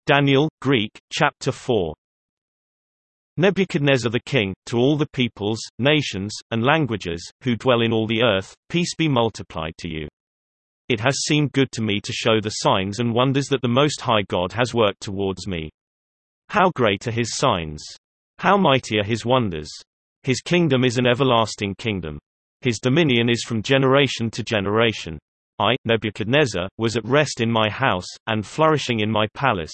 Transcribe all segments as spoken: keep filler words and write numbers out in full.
Daniel, Greek, chapter four. Nebuchadnezzar the king, to all the peoples, nations, and languages, who dwell in all the earth, peace be multiplied to you. It has seemed good to me to show the signs and wonders that the Most High God has worked towards me. How great are his signs! How mighty are his wonders! His kingdom is an everlasting kingdom. His dominion is from generation to generation. I, Nebuchadnezzar, was at rest in my house, and flourishing in my palace.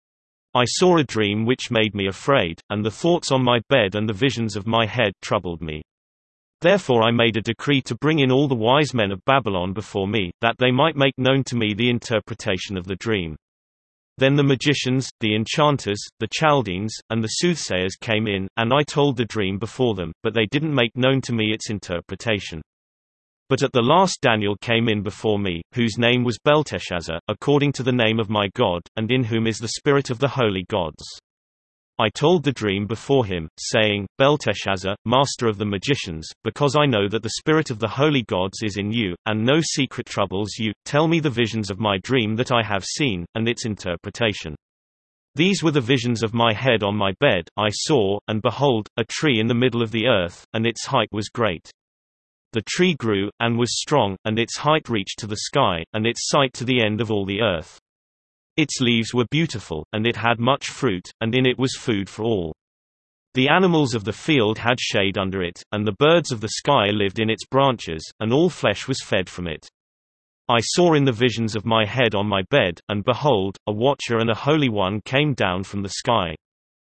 I saw a dream which made me afraid, and the thoughts on my bed and the visions of my head troubled me. Therefore I made a decree to bring in all the wise men of Babylon before me, that they might make known to me the interpretation of the dream. Then the magicians, the enchanters, the Chaldeans, and the soothsayers came in, and I told the dream before them, but they didn't make known to me its interpretation. But at the last Daniel came in before me, whose name was Belteshazzar, according to the name of my God, and in whom is the spirit of the holy gods. I told the dream before him, saying, Belteshazzar, master of the magicians, because I know that the spirit of the holy gods is in you, and no secret troubles you, tell me the visions of my dream that I have seen, and its interpretation. These were the visions of my head on my bed. I saw, and behold, a tree in the middle of the earth, and its height was great. The tree grew, and was strong, and its height reached to the sky, and its sight to the end of all the earth. Its leaves were beautiful, and it had much fruit, and in it was food for all. The animals of the field had shade under it, and the birds of the sky lived in its branches, and all flesh was fed from it. I saw in the visions of my head on my bed, and behold, a watcher and a holy one came down from the sky.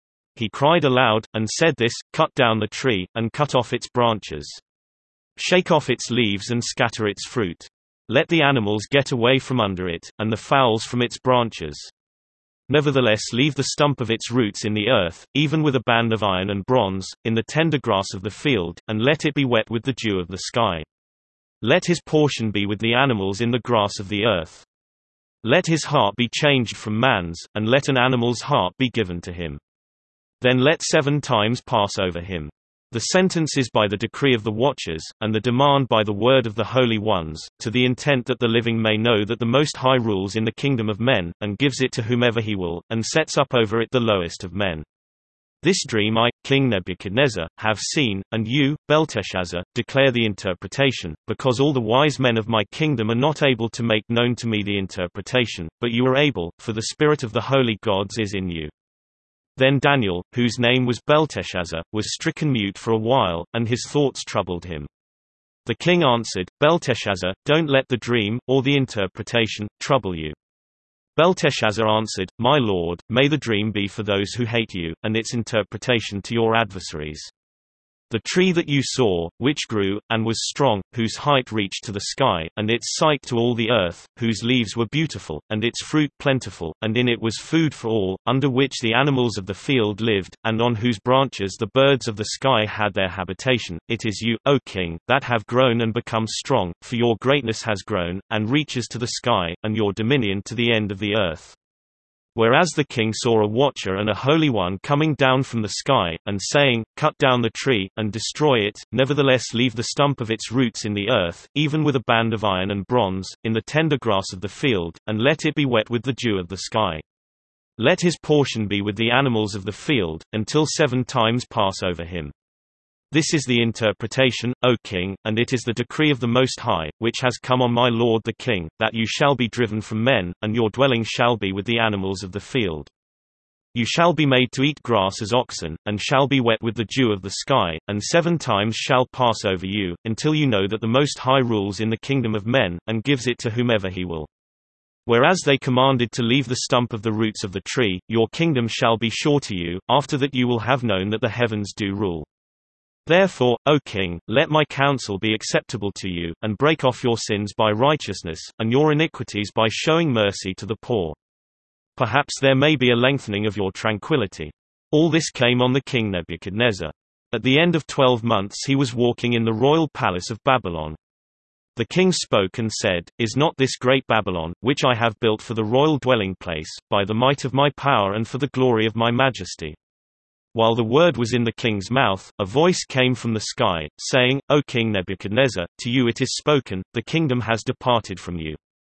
He cried aloud, and said this, Cut down the tree, and cut off its branches. Shake off its leaves and scatter its fruit. Let the animals get away from under it, and the fowls from its branches. Nevertheless leave the stump of its roots in the earth, even with a band of iron and bronze, in the tender grass of the field, and let it be wet with the dew of the sky. Let his portion be with the animals in the grass of the earth. Let his heart be changed from man's, and let an animal's heart be given to him. Then let seven times pass over him. The sentence is by the decree of the watchers, and the demand by the word of the holy ones, to the intent that the living may know that the Most High rules in the kingdom of men, and gives it to whomever he will, and sets up over it the lowest of men. This dream I, King Nebuchadnezzar, have seen, and you, Belteshazzar, declare the interpretation, because all the wise men of my kingdom are not able to make known to me the interpretation, but you are able, for the spirit of the holy gods is in you. Then Daniel, whose name was Belteshazzar, was stricken mute for a while, and his thoughts troubled him. The king answered, Belteshazzar, don't let the dream, or the interpretation, trouble you. Belteshazzar answered, My lord, may the dream be for those who hate you, and its interpretation to your adversaries. The tree that you saw, which grew, and was strong, whose height reached to the sky, and its sight to all the earth, whose leaves were beautiful, and its fruit plentiful, and in it was food for all, under which the animals of the field lived, and on whose branches the birds of the sky had their habitation, it is you, O king, that have grown and become strong, for your greatness has grown, and reaches to the sky, and your dominion to the end of the earth. Whereas the king saw a watcher and a holy one coming down from the sky, and saying, Cut down the tree, and destroy it, nevertheless leave the stump of its roots in the earth, even with a band of iron and bronze, in the tender grass of the field, and let it be wet with the dew of the sky. Let his portion be with the animals of the field, until seven times pass over him. This is the interpretation, O king, and it is the decree of the Most High, which has come on my lord the king, that you shall be driven from men, and your dwelling shall be with the animals of the field. You shall be made to eat grass as oxen, and shall be wet with the dew of the sky, and seven times shall pass over you, until you know that the Most High rules in the kingdom of men, and gives it to whomever he will. Whereas they commanded to leave the stump of the roots of the tree, your kingdom shall be sure to you, after that you will have known that the heavens do rule. Therefore, O king, let my counsel be acceptable to you, and break off your sins by righteousness, and your iniquities by showing mercy to the poor. Perhaps there may be a lengthening of your tranquility. All this came on the king Nebuchadnezzar. At the end of twelve months he was walking in the royal palace of Babylon. The king spoke and said, Is not this great Babylon, which I have built for the royal dwelling place, by the might of my power and for the glory of my majesty? While the word was in the king's mouth, a voice came from the sky, saying, O King Nebuchadnezzar, to you it is spoken, the kingdom has departed from you.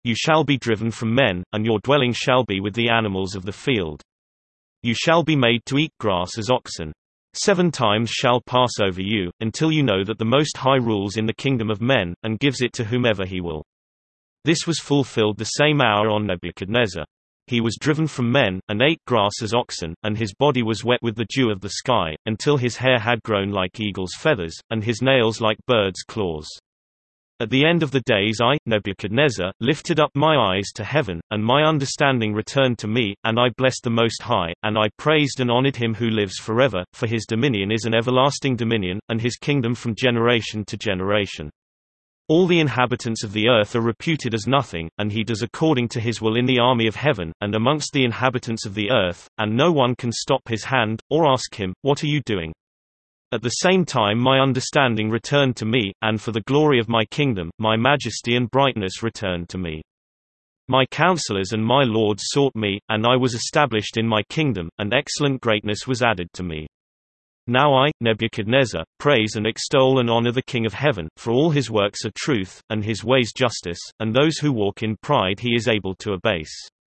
You shall be driven from men, and your dwelling shall be with the animals of the field. You shall be made to eat grass as oxen. Seven times shall pass over you, until you know that the Most High rules in the kingdom of men, and gives it to whomever he will. This was fulfilled the same hour on Nebuchadnezzar. He was driven from men, and ate grass as oxen, and his body was wet with the dew of the sky, until his hair had grown like eagle's feathers, and his nails like birds' claws. At the end of the days I, Nebuchadnezzar, lifted up my eyes to heaven, and my understanding returned to me, and I blessed the Most High, and I praised and honored him who lives forever, for his dominion is an everlasting dominion, and his kingdom from generation to generation. All the inhabitants of the earth are reputed as nothing, and he does according to his will in the army of heaven, and amongst the inhabitants of the earth, and no one can stop his hand, or ask him, What are you doing? At the same time my understanding returned to me, and for the glory of my kingdom, my majesty and brightness returned to me. My counselors and my lords sought me, and I was established in my kingdom, and excellent greatness was added to me. Now I, Nebuchadnezzar, praise and extol and honor the King of heaven, for all his works are truth, and his ways justice, and those who walk in pride he is able to abase.